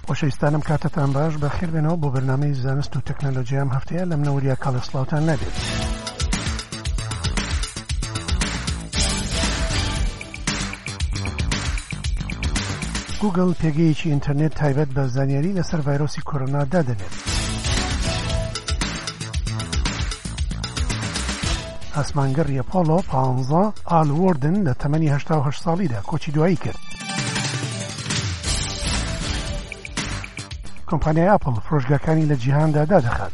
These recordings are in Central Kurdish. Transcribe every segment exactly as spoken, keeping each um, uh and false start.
خۆشەویستانم کاتتان باش بەخێر بێنەوە بۆ بەرنامەی زانست و تەکنۆلۆژیا ئەم هەفتەیە لە منەوەریا کاڵێسڵاوتان نەبێت. گوگل پێگەیەکی ئینتەرنێت تایبەت بە زانیاری لەسەر ڤایرۆسی کۆرۆنا دادەنێت. ئاسمانگەڕی ئەپۆڵۆ پانزە ئال وۆردن لە تەمەنی هەشتا و هەشت ساڵیدا کۆچی دوایی کرد. کۆمپانیای ئاپڵ فرۆشگاکانی لە جیهاندا دادەخات.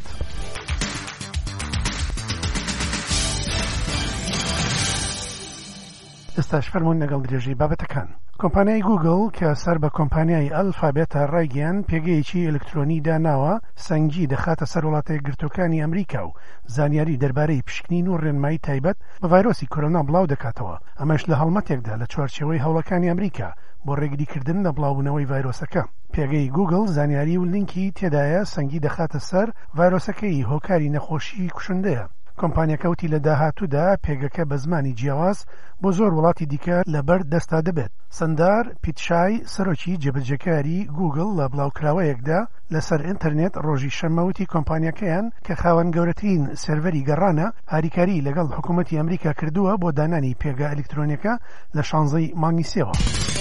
ئێستاش فەرموون لەگەڵ درێژەی بابەتەکان. کۆمپانیای گوگل کە سەر بە کۆمپانیای ئەلفابێتە ڕایگەیان پێگەیەکی ئەلکترۆنی داناوە سەنگی دەخاتە سەر وڵاتە یەکگرتووەکانی ئەمریکا و زانیاری دەربارەی پشکنین و ڕێنمایی تایبەت بە ڤایرۆسی کۆرۆنا بڵاو دەکاتەوە. ئەمەش لە هەڵمەتێکدا لە چوارچێوەی هەوڵەکانی ئەمریکا بۆ ڕێگریکردن لە بڵاوبوونەوەی ڤایرۆسەکە. پێگەی گوگل زانیاری و لینکی تێدایە سەنگی دەخاتە سەر ڤایرۆسەکەی هۆکاری نەخۆشی کوشندەیە. کۆمپانیەکەوتی لە داهاتوودا پێگەکە بە زمانی جیاواز بۆ زۆر وڵاتی دیکە لەبەر دەستا دەبێت. سەندار پیتشای سەرۆکی جێبەجێکاری گوگل لە بڵاوکراوەیەکدا لەسەر ئینتەرنێت ڕۆژی شەمەوتی کۆمپانیەکەیان کە خاوەن گەورەترین سێرڤەری گەڕانە هاریکاری لەگەڵ حکوومەتی ئەمریکا کردووە بۆ دانانی پێگە ئەلکترۆنیەکە لە شانزەی مانگی سێوە.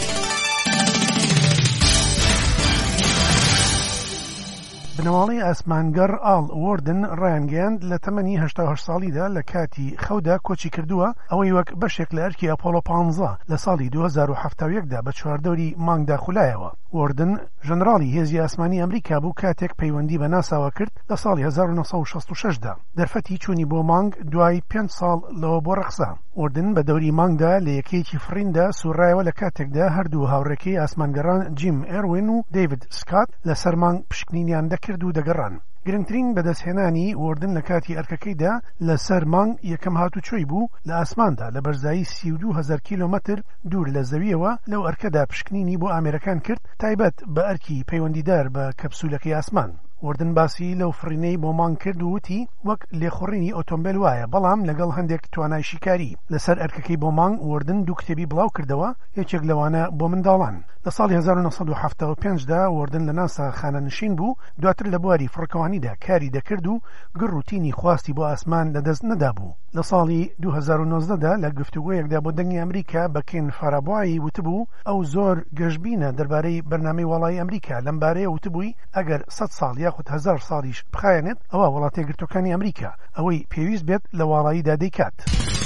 بنەواڵی ئاسمانگەڕ ئال وۆردن ڕایانگەیاند لە تەمەنی هەشتا و هەشت ساڵیدا لە کاتی خەودا کۆچی کردووە ئەوەی وەک بەشێک لە ئەرکی ئەپۆڵۆ پانزە لە ساڵی دوو هەزار و هەفتە و یەکدا بە چواردەوری مانگدا خولایەوە. وۆردن ژەنراڵی هێزی ئاسمانی ئەمریکا بوو کاتێک پەیوەندی بە ناساوە کرد لە ساڵی هەزار و نۆ سەد و شەست و شەشدا دەرفەتی چوونی بۆ مانگ دوای پێنج ساڵ لەوە بۆ ڕەخسا. وۆردن بە دەوری مانگدا لە یەکەیەکی فریندا سوڕایەوە لە کاتێکدا هەردوو هاوڕێکەی ئاسمانگەڕان جیم ئێروین و دەیڤید سکات لەسەر مانگ پشکنینیان دەکرد و دەگەڕان. گرنگترین بەدەستهێنانی وۆردن لە کاتی ئەرکەکەیدا لەسەر مانگ یەکەم هاتوچۆی بوو لە ئاسماندا لە بەرزایی سی و دوو هەزار کیلۆمەتر دوور لە زەویەوە لەو ئەرکەدا پشکنینی بۆ ئامێرەکان کرد تایبەت بە ئەرکی پەیوەندیدار بە کەپسولەکەی ئاسمان. وردن باسی لەو فرینەی بۆ مانگ کرد و وتی وەک لێخوڕینی ئۆتۆمبیل وایە بەڵام لەگەڵ هەندێک توانای شیکاری. لەسەر ئەرکەکەی بۆ مانگ وردن دوو کتێبی بڵاو کردەوە یەکێک لەوانە بۆ منداڵان. لە ساڵی هەزار و نۆ سەد و هەفتە و پێنجدا وردن لە ناسا خانەنشین بوو دواتر لە بواری فڕکەوانیدا کاری دەکرد و گڕوتینی خواستی بۆ ئاسمان لەدەست نەدا بوو. لە ساڵی دوو هەزار و نۆزدەدا لە گفتوگۆیەکدا بۆ دەنگی ئەمریکا بە کێن فارابوایی وتبوو ئەو زۆر گەشبینە دەربارەی بەرنامەی وەڵای ئەمریکا لەم بارەیە وتبووی ئەگەر سەد ساڵ یاخود هەزار ساڵیش بخایەنێت ئەوە وڵاتە یەکگرتووەکانی ئەمریکا ئەوەی پێویست بێت لە واڵاییدا دەیکات.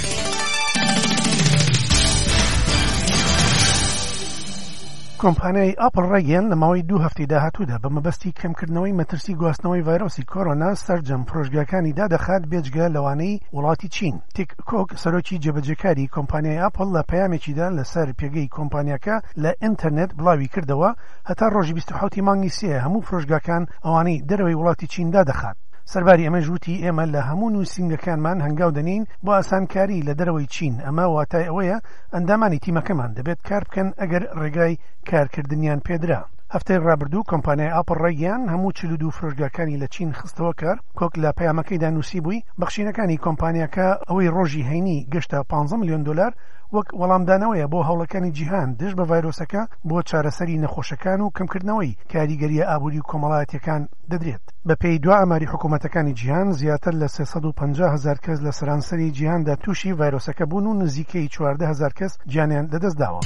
کۆمپانیای ئاپڵ ڕێگەیان لە ماوەی دوو هەفتەی داهاتوودا بە مەبەستی کەمکردنەوەی مەترسی گواستنەوەی ڤایرۆسی کۆرۆنا سەرجەم فرۆشگاکانی دادەخات بێجگە لەوانەی وڵاتی چین. تیک کۆک سەرۆکی جێبەجێکاری کۆمپانیای ئاپڵ لە پەیامێکیدا لەسەر پێگەی کۆمپانیاکە لە ئینتەرنێت بڵاوی کردەوە هەتا ڕۆژی بیست و حەوتی مانگی سێ هەموو فرۆشگاکان ئەوانەی دەرەوەی وڵاتی چین دادەخات. سەرباری ئەمە ژووتی ئێمە لە هەموو نووسینگەکانمان هەنگاو دەنین بۆ ئاسانکاری لە دەرەوەی چین. ئەمە واتای ئەوەیە ئەندامانی تیمەکەمان دەبێت کار بکەن ئەگەر ڕێگای کارکردنیان پێدرا. هەفتەی ڕابردوو کۆمپانیای ئاپڵ ڕێگەیان هەموو چل و دوو فرۆشگاکانی لە چین خستەوە کار. کۆک لە پەیامەکەیدا نووسی بووی بەخشینەکانی کۆمپانیاکە ئەوەی ڕۆژی هەینی گەشتە پانزە ملیۆن دۆلار وەک وەڵامدانەوەیە بۆ هەوڵەکانی جیهان دژ بە ڤایرۆسەکە بۆ چارەسەری نەخۆشەکان و کەمکردنەوەی کاریگەریە ئابووری و کۆمەڵایەتیەکان دەدرێت. بە پێی دوا ئەماری حکوومەتەکانی جیهان زیاتر لە سێسەد و پەنجا هەزار کەس لە سەرانسەری جیهاندا تووشی ڤایرۆسەکە بوون و نزیکەی چواردە هەزار کەس گیانیان لەدەستداوە.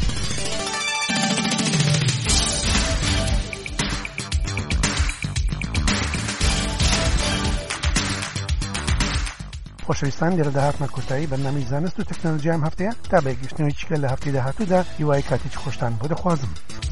خۆشەویستان لێرە داهاتمە کۆتایی بەرنامەی زانست و تەکنۆلۆژیا ئەم هەفتەیە تا بە یەکگەشتنەوەی چیکە لە هەفتەی داهاتوودا هیوای کاتێکی خۆشتان بۆ دەخوازم.